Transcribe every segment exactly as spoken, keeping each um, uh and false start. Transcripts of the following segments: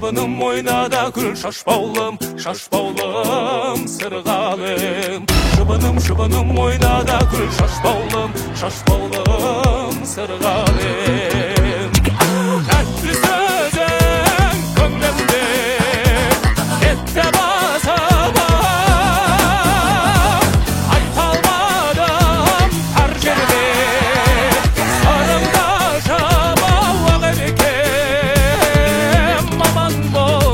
шыбыным ойнада күл шашпаулым, шашпаулым, сырғалым. Шыбыным, шыбыным ойнада күл шашпаулым, шашпаулым, сырғалым. Тәтті сөзің көңлімде, кетті басамам. Айта алмадым әр жерде, сырымда жамау ағырекем, аман бол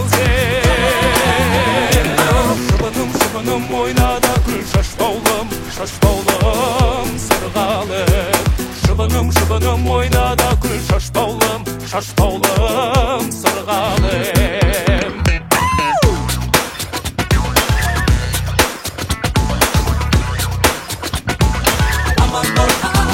сен. Шыбыным, шыбыным ойнада күл шашпаулым, шашпаулым, сырғалым. Шыбыным, шыбыным ойнада күл шашпаулым, шашпаулым, сырғалым. Аман бол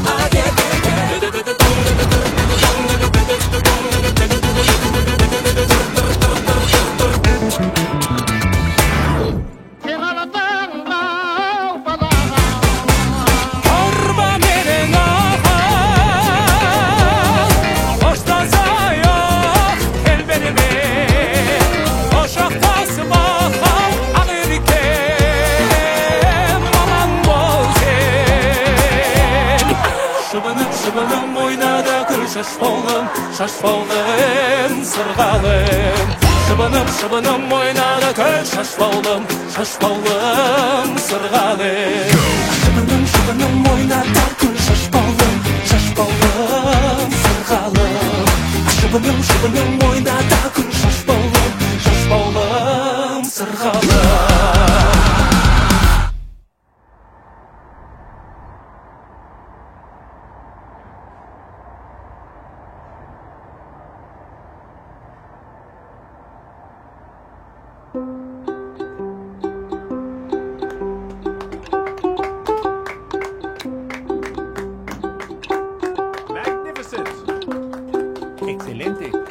шыбыным ойнада күл шашпаулым, шашпаулым, сырғалым. Шыбыным, шыбыным ойнада күл шашпаулым, шашпаулым, сырғалым. Шыбыным, шыбыным ойнада күл шашпаулым, шашпаулым, сырғалым. Шыбыным, шыбыным ойнада күл шашпаулым, шашпаулым, сырғалым. Magnificent. Excelente.